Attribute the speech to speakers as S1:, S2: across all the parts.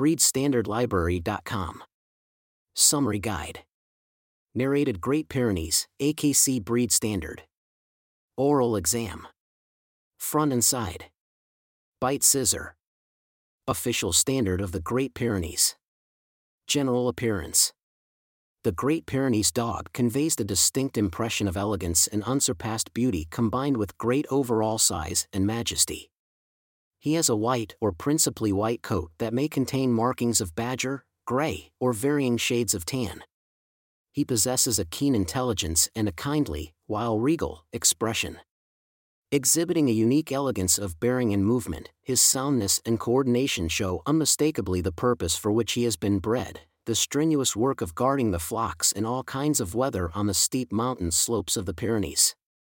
S1: breedstandardlibrary.com. Summary Guide. Narrated Great Pyrenees, AKC Breed Standard. Oral Exam. Front and Side. Bite Scissor. Official Standard of the Great Pyrenees. General Appearance. The Great Pyrenees dog conveys the distinct impression of elegance and unsurpassed beauty combined with great overall size and majesty. He has a white or principally white coat that may contain markings of badger, gray, or varying shades of tan. He possesses a keen intelligence and a kindly, while regal, expression. Exhibiting a unique elegance of bearing and movement, his soundness and coordination show unmistakably the purpose for which he has been bred, the strenuous work of guarding the flocks in all kinds of weather on the steep mountain slopes of the Pyrenees.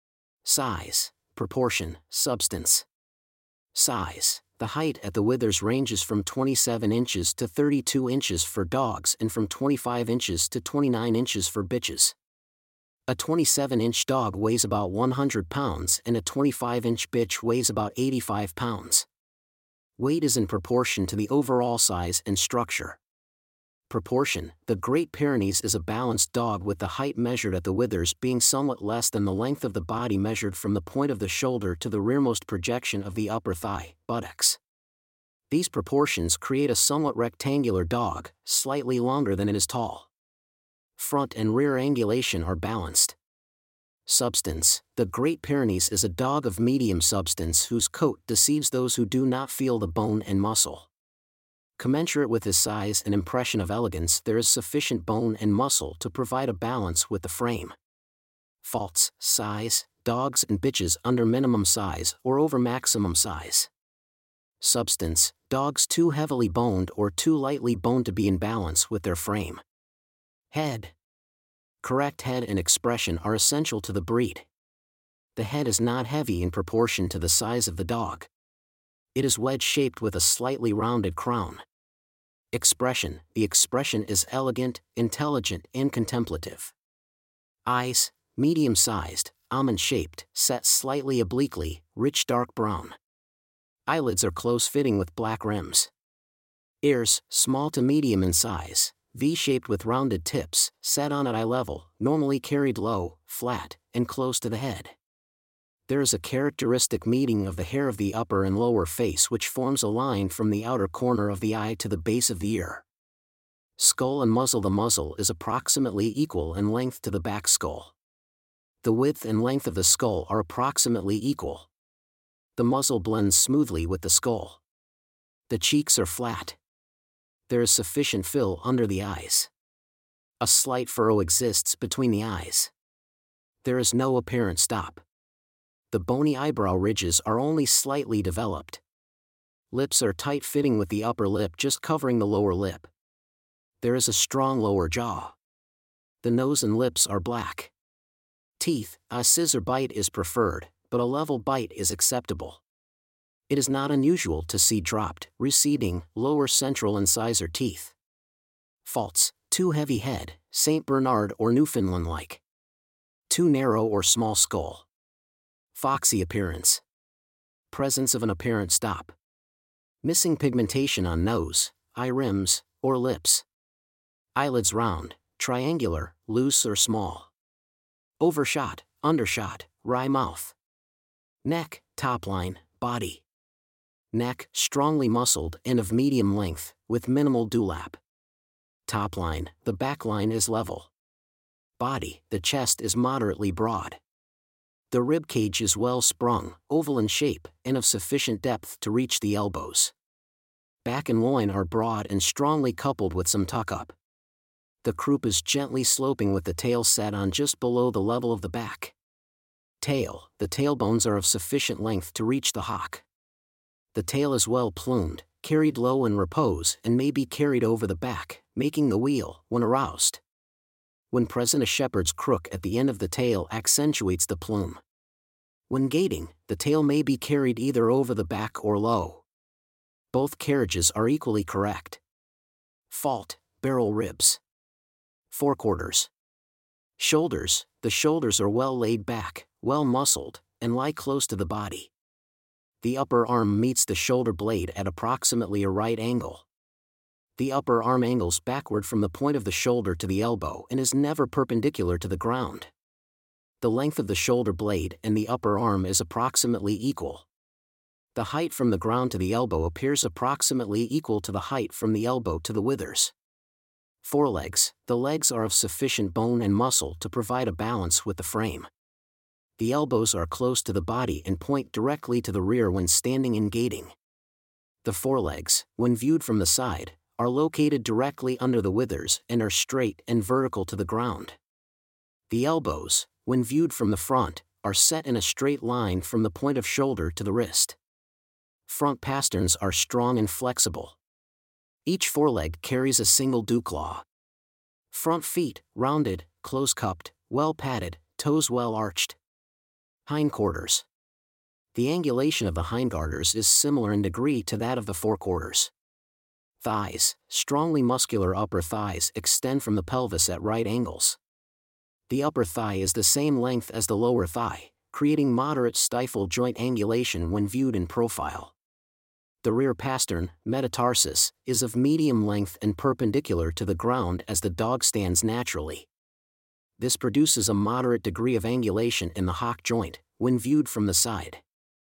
S1: Size, proportion, substance. Size. The height at the withers ranges from 27 inches to 32 inches for dogs and from 25 inches to 29 inches for bitches. A 27-inch dog weighs about 100 pounds and a 25-inch bitch weighs about 85 pounds. Weight is in proportion to the overall size and structure. Proportion. The Great Pyrenees is a balanced dog with the height measured at the withers being somewhat less than the length of the body measured from the point of the shoulder to the rearmost projection of the upper thigh, buttocks. These proportions create a somewhat rectangular dog, slightly longer than it is tall. Front and rear angulation are balanced. Substance. The Great Pyrenees is a dog of medium substance whose coat deceives those who do not feel the bone and muscle. Commensurate with his size and impression of elegance, there is sufficient bone and muscle to provide a balance with the frame. Faults. Size. Dogs and bitches under minimum size or over maximum size. Substance. Dogs too heavily boned or too lightly boned to be in balance with their frame. Head. Correct head and expression are essential to the breed. The head is not heavy in proportion to the size of the dog. It is wedge-shaped with a slightly rounded crown. Expression. The expression is elegant, intelligent, and contemplative. Eyes. Medium-sized, almond-shaped, set slightly obliquely, rich dark brown. Eyelids are close-fitting with black rims. Ears. Small to medium in size, V-shaped with rounded tips, set on at eye level, normally carried low, flat, and close to the head. There is a characteristic meeting of the hair of the upper and lower face which forms a line from the outer corner of the eye to the base of the ear. Skull and muzzle. The muzzle is approximately equal in length to the back skull. The width and length of the skull are approximately equal. The muzzle blends smoothly with the skull. The cheeks are flat. There is sufficient fill under the eyes. A slight furrow exists between the eyes. There is no apparent stop. The bony eyebrow ridges are only slightly developed. Lips are tight-fitting with the upper lip just covering the lower lip. There is a strong lower jaw. The nose and lips are black. Teeth. A scissor bite is preferred, but a level bite is acceptable. It is not unusual to see dropped, receding, lower central incisor teeth. Faults. Too heavy head, St. Bernard or Newfoundland-like. Too narrow or small skull. Foxy appearance. Presence of an apparent stop. Missing pigmentation on nose, eye rims, or lips. Eyelids round, triangular, loose or small. Overshot, undershot, wry mouth. Neck, top line, body. Neck, strongly muscled and of medium length, with minimal dewlap. Top line, the back line is level. Body, the chest is moderately broad. The rib cage is well sprung, oval in shape, and of sufficient depth to reach the elbows. Back and loin are broad and strongly coupled with some tuck-up. The croup is gently sloping with the tail set on just below the level of the back. Tail. The tailbones are of sufficient length to reach the hock. The tail is well plumed, carried low in repose and may be carried over the back, making the wheel, when aroused. When present, a shepherd's crook at the end of the tail accentuates the plume. When gaiting, the tail may be carried either over the back or low. Both carriages are equally correct. Fault. Barrel ribs. Forequarters. Shoulders. The shoulders are well laid back, well muscled, and lie close to the body. The upper arm meets the shoulder blade at approximately a right angle. The upper arm angles backward from the point of the shoulder to the elbow and is never perpendicular to the ground. The length of the shoulder blade and the upper arm is approximately equal. The height from the ground to the elbow appears approximately equal to the height from the elbow to the withers. Forelegs. The legs are of sufficient bone and muscle to provide a balance with the frame. The elbows are close to the body and point directly to the rear when standing and gaiting. The forelegs, when viewed from the side, are located directly under the withers and are straight and vertical to the ground. The elbows, when viewed from the front, are set in a straight line from the point of shoulder to the wrist. Front pasterns are strong and flexible. Each foreleg carries a single dew claw. Front feet, rounded, close-cupped, well-padded, toes well-arched. Hindquarters. The angulation of the hindquarters is similar in degree to that of the forequarters. Thighs. Strongly muscular upper thighs extend from the pelvis at right angles. The upper thigh is the same length as the lower thigh, creating moderate stifle joint angulation when viewed in profile. The rear pastern, metatarsus, is of medium length and perpendicular to the ground as the dog stands naturally. This produces a moderate degree of angulation in the hock joint, when viewed from the side.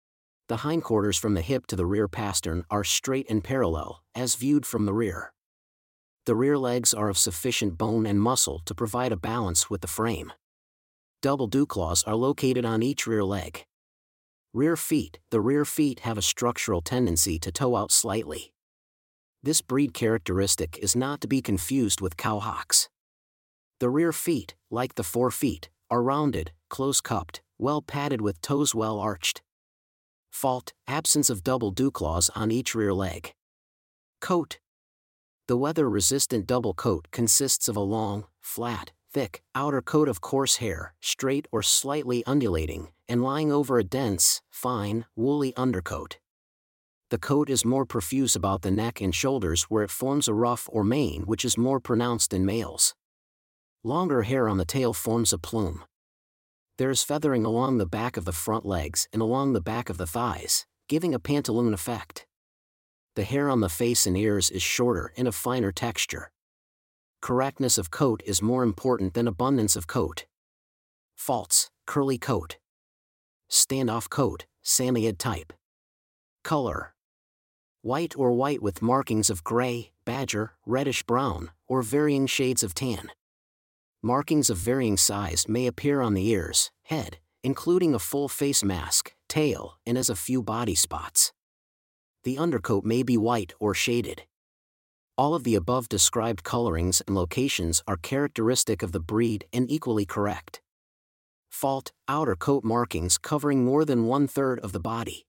S1: The hindquarters from the hip to the rear pastern are straight and parallel, as viewed from the rear. The rear legs are of sufficient bone and muscle to provide a balance with the frame. Double dew claws are located on each rear leg. Rear feet. The rear feet have a structural tendency to toe out slightly. This breed characteristic is not to be confused with cow hocks. The rear feet, like the forefeet, are rounded, close-cupped, well-padded with toes well-arched. Fault. Absence of double dew claws on each rear leg. Coat. The weather-resistant double coat consists of a long, flat, thick, outer coat of coarse hair, straight or slightly undulating, and lying over a dense, fine, woolly undercoat. The coat is more profuse about the neck and shoulders where it forms a ruff or mane which is more pronounced in males. Longer hair on the tail forms a plume. There is feathering along the back of the front legs and along the back of the thighs, giving a pantaloon effect. The hair on the face and ears is shorter and of finer texture. Correctness of coat is more important than abundance of coat. Faults. Curly coat. Standoff coat, Samoyed type. Color. White or white with markings of gray, badger, reddish-brown, or varying shades of tan. Markings of varying size may appear on the ears, head, including a full face mask, tail, and as a few body spots. The undercoat may be white or shaded. All of the above described colorings and locations are characteristic of the breed and equally correct. Fault. Outer coat markings covering more than 1/3 of the body.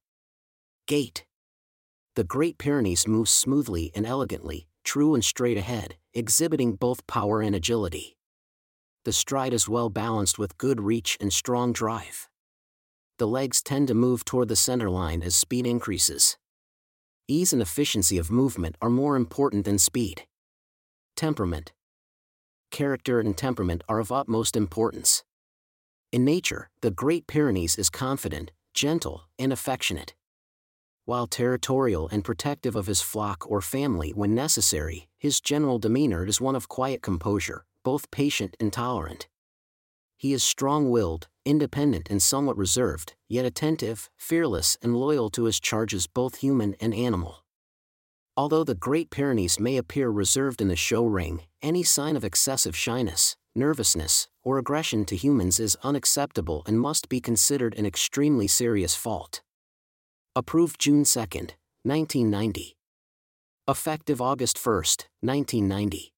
S1: Gait. The Great Pyrenees moves smoothly and elegantly, true and straight ahead, exhibiting both power and agility. The stride is well balanced with good reach and strong drive. The legs tend to move toward the center line as speed increases. Ease and efficiency of movement are more important than speed. Temperament. Character and temperament are of utmost importance. In nature, the Great Pyrenees is confident, gentle, and affectionate. While territorial and protective of his flock or family when necessary, his general demeanor is one of quiet composure, both patient and tolerant. He is strong-willed, independent and somewhat reserved, yet attentive, fearless and loyal to his charges both human and animal. Although the Great Pyrenees may appear reserved in the show ring, any sign of excessive shyness, nervousness, or aggression to humans is unacceptable and must be considered an extremely serious fault. Approved June 2, 1990. Effective August 1, 1990.